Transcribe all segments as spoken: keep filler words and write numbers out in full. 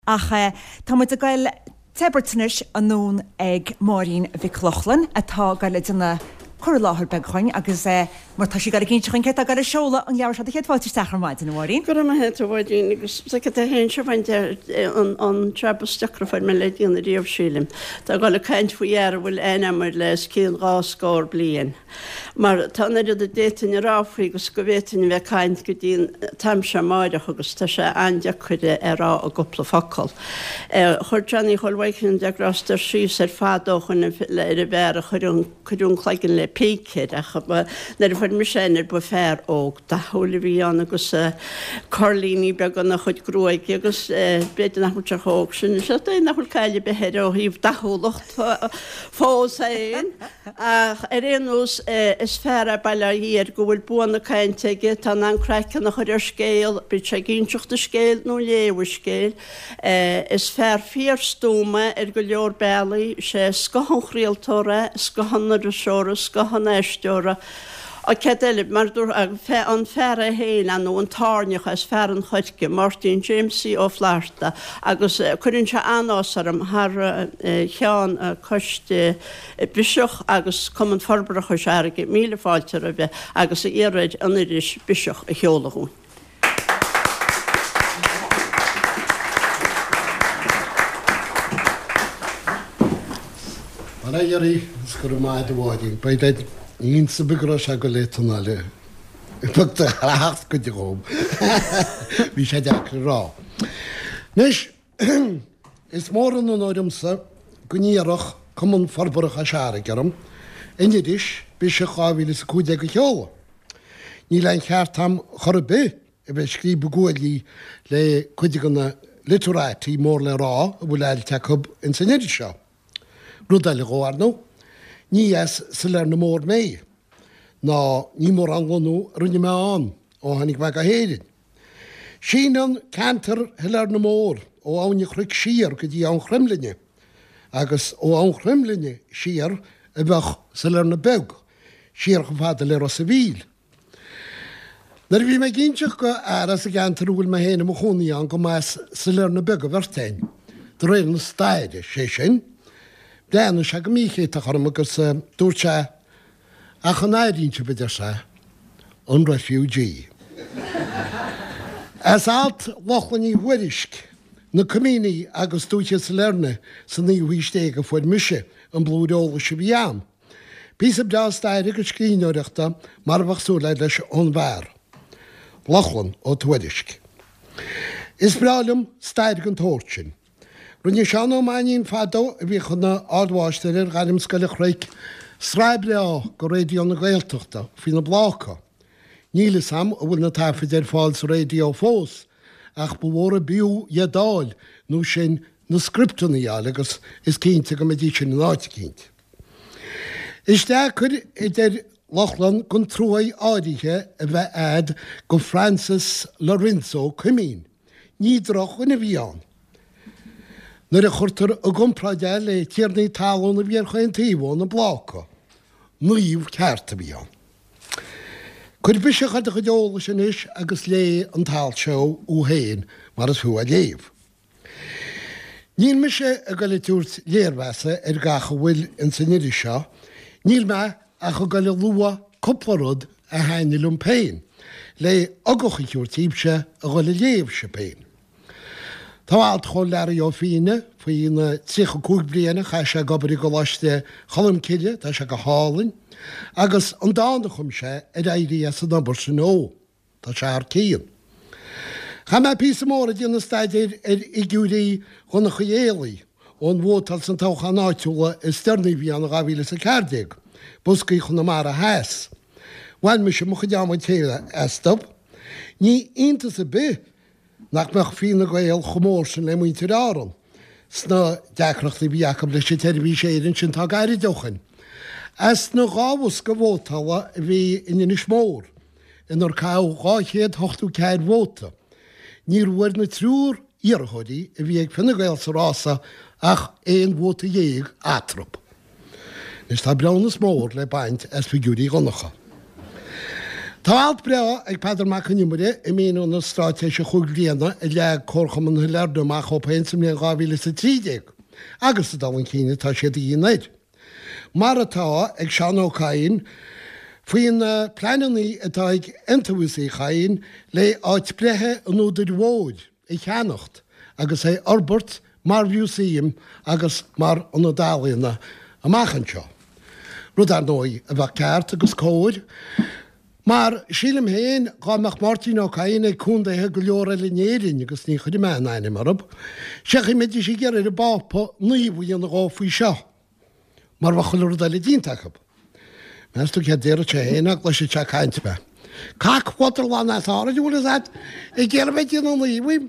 Ach tá muid a gail tebertanis an nún ag Maureen Vic-Lochlan atá gaile duna chur láthir beagchain agus mar tá sí gar cinn chuin ce a gar seola an leabhar se chéad fáilte stachar maidid na Maureen. Gur am het bhidín agus sa a hen se bhaint an trebesteachrafaid me le díonna díomh sílim. Tá gáil a caiint faoar bhfuil éamar leis cían rá scór blian. Mar tá iad a détain ráfaí agus go bhétain bheith caiint go dtíon tam se máideach agus tá sé ainde chuide ará a gopla focail. Chir Johnny Holwaichin deagráster síos ar fádóchan le ar a bhéir chuún chléigen le pícéid a na fud mar sénar bu fér óg da hóla bhí an agus Carlíní beag an nach chud grúig agus beidir nach te hóg sin se é nachfuil caiile behéir ó híomh dathúlacht fós éon ach ar réanús is fér a bailile híar go bhfuil buanna caiinteige tá an creicean nach chuir scéal bit sé gínseachta scéal nó léhar scéal is fér fíor stóma ar go leor bailí sé scohan chríaltóra scohanna a seóra scohanna eisteóra a cedéile mar dúr an fearra héin an nó an tárneach as fear an chuidce Martin Jamesí ó Flairta agus chuann se anásarm thar cheán coiste biseach agus cuman forbracha seige míle fáilte a bheith agus iad an iris biseach a cheolalaún. Ana yari skur ma de wadi by that in subigro shagole tonale but the last could you go we should act raw nish is more no norum sa gunierach kommen forburg ashare garam in dish bische khawil is kude gehol ni lein hartam khorbe e be skrib goli le kudigana literati morle ra wulal takob in senedisha Rúdaile góarnó, ní es sa leir na mór mé, ná ní mór an glanú runne me an ó hanig me a héirin. Sínan cantar helar na mór ó áne chruig síar go dtí an chrymlinne, agus ó an chrymlinne síar a bheith sa leir na beg, síar go fada leir a sa bhíl. Nar bhí me ginseach go aras a gantar bhfuil me héna mo chonaí an go más sa leir na beg a bhartain, do réir na staide sé sin, Déanú se go míché a chum agus dúirte a chanéiríonse beidir se an refugee. As alt lochlaní huirisc na cumíní agus dúite sa lerne san níomhhuiiste go fuid mise an blúdóla se bhíam. Bís ab dá stair agus scríneoireachta mar bhachsú le leis an bhar. Lochlan ó tuirisc. Is brálam stair an tóirtin. Runne seán ó maíon fadó a bhí chuna ádáisteir galim scoile chréic sráibre á go réo na gaalteachta fao na blácha. Níle sam a bhfuil na tafaidir fáil sa réo fós ach bhór a bíú iadáil nó sin na scriptúnaíáil agus is cínta go médí sin na áit cínt. Is de chur idir Lochlan gon trúid áirithe a bheith ad go Francis Lorenzo cumín, ní droch in a bhíán. Nuair a chuirtar a gompraide le tíarnaí talún a bhíar chuin taobhán na blácha, nuíomh cearta bhíán. Cuir bise chuid a chuideola sin is agus lé an talseo ó héin mar is thu a léomh. Níl me se a go le túirt léirmheasa ar gacha bhfuil in san iiri seo, níl me a chu go le lua coplaród a hainilum péin, le agacha túirtíobse a go le léomh se péin. Tááil cho leir ó fine faoin tícha cúg bliana cha se gobarí go láiste cholamciide tá se go hálainn, agus an dána chum se ar éirí san nabar san ó, tá se ar cían. Cha me pí móra díonna staidir ar i gúdaí chuna chuéalaí ón bhótal san tácha náitiúla is stearnaí bhí an gabhíle sa cardéag, buscaí chuna mar a heas. Bhain me se mo chuideáid chéile estab, ní iontas a bith nach meach fína gael chomór sin le muinte áran. Sna deachrachtaí bhíacham leis sé teirhí séann sin tá gaiir dochan. As na gáhas go bhótala a bhí in is mór, inar cá gáchéad hochtú ceir bhóta. Níor bhfuir na trúr iarthaí a bhí ag finna gael sa rása ach éon bhóta dhéag átrap. Is tá breannas mór le baint as figúrí gonacha. Táalt bre ag Padar Macanimuide i mí na stráte se chuglíana i le cóchaman leirdomach ó péinsim le gáhíle sa trídéag, agus sa dalan cíine tá sé dhéanaid. Mar atá ag seanócáin faoin na pleanaí atá ag intuúsaí chain le áit brethe an úidir bhóid i cheannacht, agus é orbert mar bhiúsaíim agus mar an dálaíonna amachchanseo. Rud ar nói a bheith ceart agus cóid, mar sílim héin gáach Martin O'Cain ag cúndathe go leor a linéirin agus ní chuidir menaine marb, seach méidir sí gur ar a bápa níomhí an gáfuí seo, mar bha chuir a le díntaachab. Meú ce déir sé héanaach leis sé te caiint be. Cac water lá natára dúla at i ggéirbeid an líomhí.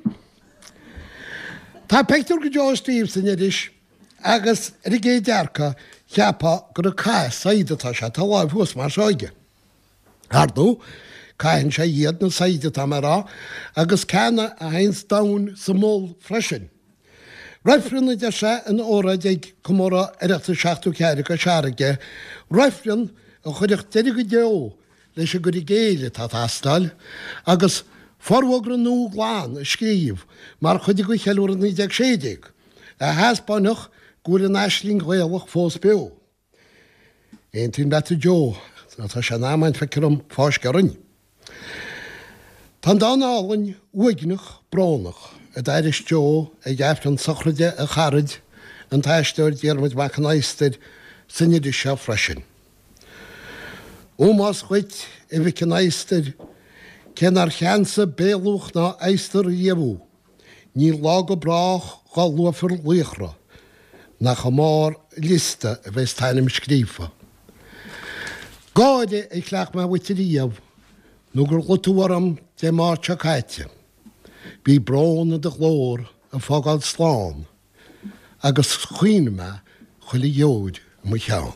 Tá peictúr go Joe Stevenson iris agus ar i gé dearcha cheappa gur a cais saidatá se tá láimhús mar seoige. Hardú, caiin sé iad na saidatá marrá agus cena a hains dain sa mól freisin. Raifrinna de se an óraid ag cummóra ireachta seachtú ceirigh a seaige, raifrin a chuideach deidir go deo leis a gur i géile tá tastal, agus forhógra nó gláán a scríomh mar chuidir go cheúra ní deag séideag, a heaspáineach gúir an eislín ghailach fós beo. Éon tún beta Joe, tá sé námaint fecrum fás garin. Tá dánálainn uignach bránach a dairis Joe a dheaft an sochraide a charid an taisteir déarmid bhacan aisteir san idir seo freisin. Ómás chuit i bhicin aisteir cén ar cheansa béalúch ná aisteir dhéhú, ní lá go brach gá luafar líochra, na chamár lista a bheits tainim scrífa. Gáide ag chleach me witiríomh, nó gur gotúaram de mar tecaite. Bhí brán a de glór a fágáil sláán, agus chuoine me chuile jóid mu cheann.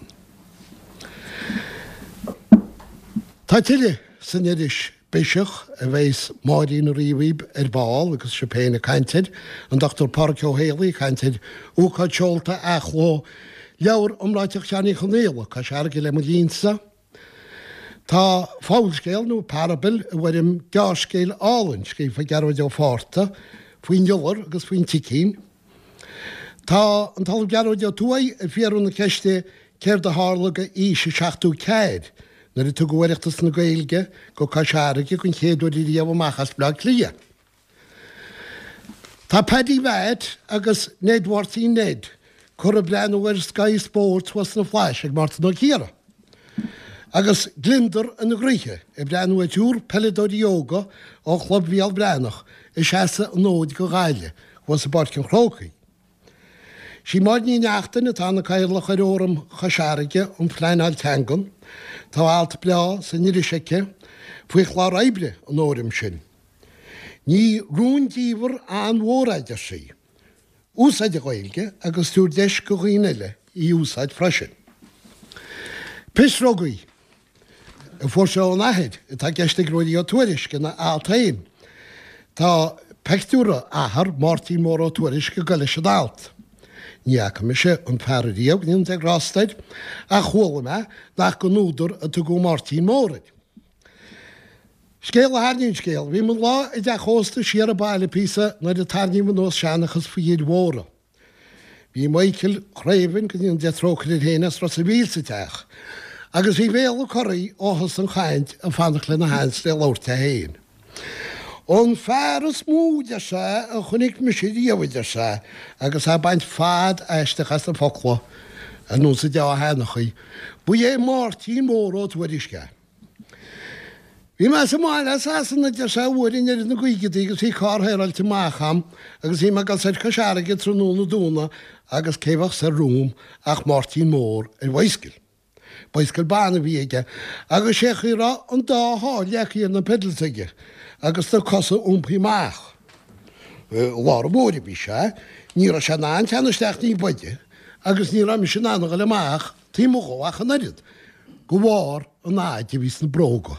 Tá tuile san iris Bishop a bheits Maidín Riomhíb ar báil agus se péna caintead, an Doctor Park O'Haley caintead úcha teolta achló leabhar umráiteach teannaí chunéala cá searga le mo línsa. Tá fáilscéil nó parabil a bhfuirim gearcéil álann scrífa gearmid ó fáta, faoin leabhar agus faoin ticín. Tá an tal gearmid ó tuaid a bhíarú na ceiste céir de hálaga íse seachtú céad, nar i tu gohaireachtas na gailge go cá searige chun chéadú í riamh machchas blag lia. Tá Paddy Wade agus Ned Worthy Ned chur a brean óir Sky Sports was na flash ag Martin O'Keara. Agus glindar an na gríthe i brean ó dúr peladóí yoga ó chlub bhíal breanach i seasa an nóid go gáile was a barcin chrócaí. Sí mar ní neachtain na tána cairlach ar óram chasearige an flein Tangan, tá alta blá san iriseice faoi chlár aibre an órim sin. Ní rúndíomhar an mhóráide sí. Úsáid a ghailge agus túr deis go ghaoineile í úsáid freisin. Pisrógaí a fór se an ahead tá geiste gróidí ó tuairisce na altaín. Tá peictúra ahar Martin mór ó tuairisce go leis an alt. Níach me se an fearíomh níon ag rástaid a chuala me nach go núdar a tu go Martin mórid. Scéal a hánín scéal, bhí man lá i d chósta siar a baile písa na de tarníim an os seannachas faoiad mhóra. Bhí Michael chréimhann go dtíon de trócaid héananas ras a bhíl sa teach, agus bhí bhéal choirí áthas an chaint a fannach le na hains le láirta héin. Ón fearras múide se a chunig me si díomhaide se, agus a baint fad eisteachas na focla a nó sa de henachaí, bu é Martin mór ó tuairisce. Bhí me sa máile asan de se bhrin ar na gcuigeí agus hí cáthairailte mácham, agus hí me gal said chasearige tróna dúna agus céhah sa rúm ach Martin mór ar bhaiscail. Baiscail banna bhíige, agus sé churá an dáthá lechaí ar na pedalsaige, agus tá cosa úmpaí meach. Lá móri bhí se, ní a se ná teanaisteach ní baide, agus ní ra mi sin nána go le meach tí móáach an nariad, go bhhar an náide vís na bróga.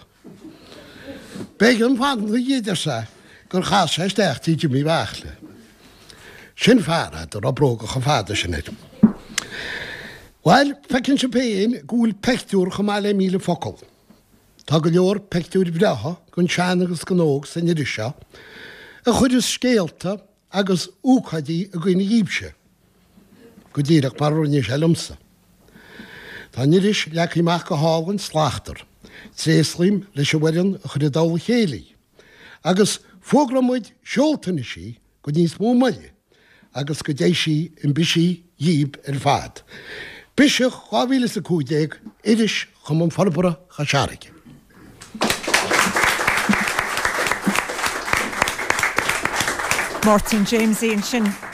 Beg an fan go dhéidir se gur chas sé steach tíide mí bheachle. Sin fearad ar a bróga chu fáda sin éidir. Weil fecinn se péin gúil pechtúr go má le míle focail. Tá go leor peictúir bretha gon sean agus gnóg san idir seo, a chud is scéalta agus úchadí a gcuine díbse, go ddíireach mar ruine sé lumsa. Tá niris leachíach go hágann sláachtar, tréslím leis se bhairin a chud dála chéalaí, agus fógramuid seoltainna sí go níos mó maile, agus go dééis sí in bisí díb ar fad. Bise cháhíle a cúdéag iris chum an farbara cha seaige. Martin James Aon sin